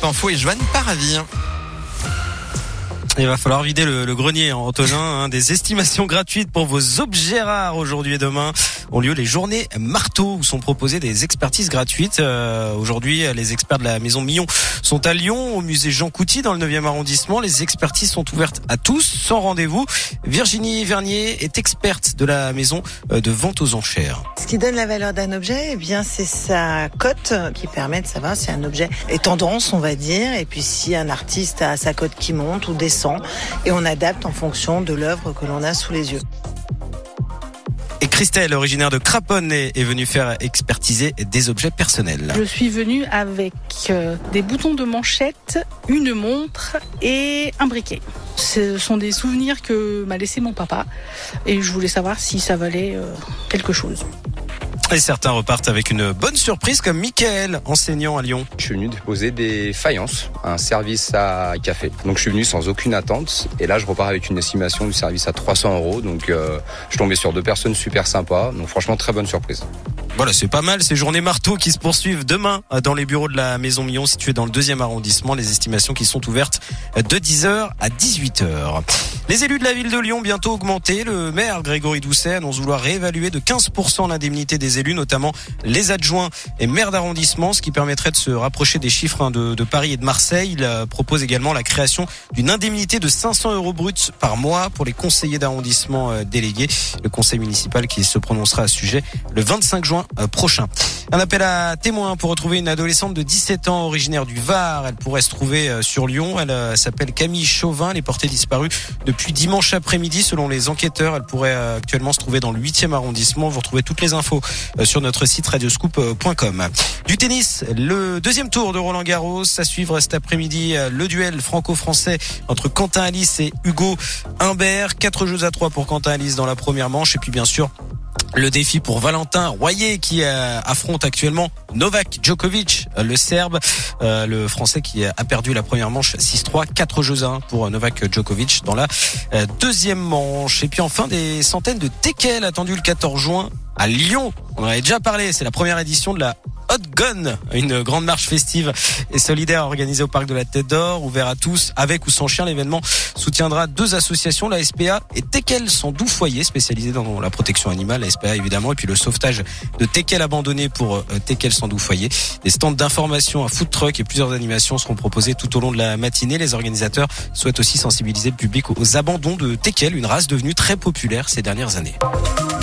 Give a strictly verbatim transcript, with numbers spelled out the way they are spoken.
Info et Joanne Paravi. Il va falloir vider le, le grenier, hein, Antonin. Hein, des estimations gratuites pour vos objets rares aujourd'hui et demain ont lieu les journées marteau où sont proposées des expertises gratuites. Euh, aujourd'hui, les experts de la Maison Millon sont à Lyon, au musée Jean Couty dans le neuvième arrondissement. Les expertises sont ouvertes à tous, sans rendez-vous. Virginie Vernier est experte de la maison de vente aux enchères. Ce qui donne la valeur d'un objet, eh bien, c'est sa cote qui permet de savoir si un objet est tendance, on va dire, et puis si un artiste a sa cote qui monte ou descend. Et on adapte en fonction de l'œuvre que l'on a sous les yeux. Et Christelle, originaire de Craponne, est venue faire expertiser des objets personnels. Je suis venue avec euh, des boutons de manchette, une montre et un briquet. Ce sont des souvenirs que m'a laissé mon papa et je voulais savoir si ça valait euh, quelque chose. Et certains repartent avec une bonne surprise comme Mickaël, enseignant à Lyon. Je suis venu déposer des faïences, un service à café. Donc je suis venu sans aucune attente et là je repars avec une estimation du service à trois cents euros. Donc euh, je suis tombé sur deux personnes super sympas. Donc franchement très bonne surprise. Voilà, c'est pas mal. Ces journées marteau qui se poursuivent demain dans les bureaux de la Maison Millon située dans le deuxième arrondissement. Les estimations qui sont ouvertes de dix heures à dix-huit heures. Les élus de la ville de Lyon bientôt augmentés. Le maire Grégory Doucet annonce vouloir réévaluer de quinze pour cent l'indemnité des élus, notamment les adjoints et maires d'arrondissement, ce qui permettrait de se rapprocher des chiffres de, de Paris et de Marseille. Il propose également la création d'une indemnité de cinq cents euros bruts par mois pour les conseillers d'arrondissement délégués. Le conseil municipal qui se prononcera à ce sujet le vingt-cinq juin prochain. Un appel à témoins pour retrouver une adolescente de dix-sept ans originaire du Var. Elle pourrait se trouver sur Lyon. Elle euh, s'appelle Camille Chauvin. Elle est portée disparue depuis dimanche après-midi. Selon les enquêteurs, elle pourrait euh, actuellement se trouver dans le huitième arrondissement. Vous retrouvez toutes les infos euh, sur notre site radioscoop point com. Du tennis, le deuxième tour de Roland Garros. À suivre cet après-midi euh, le duel franco-français entre Quentin Halys et Hugo Humbert. Quatre jeux à trois pour Quentin Halys dans la première manche. Et puis bien sûr, le défi pour Valentin Royer qui euh, affronte actuellement Novak Djokovic, euh, le Serbe, euh, le Français qui a perdu la première manche six trois, quatre jeux à un pour Novak Djokovic dans la euh, deuxième manche. Et puis enfin des centaines de teckels attendus le quatorze juin à Lyon. On en avait déjà parlé, c'est la première édition de la Hot Gun, une grande marche festive et solidaire organisée au parc de la Tête d'Or, ouvert à tous, avec ou sans chien. L'événement soutiendra deux associations, la S P A et Teckels sans doux foyer, spécialisée dans la protection animale, la S P A évidemment, et puis le sauvetage de teckels abandonnés pour euh, Teckels sans doux foyer. Des stands d'information, un food truck et plusieurs animations seront proposés tout au long de la matinée. Les organisateurs souhaitent aussi sensibiliser le public aux abandons de teckels, une race devenue très populaire ces dernières années.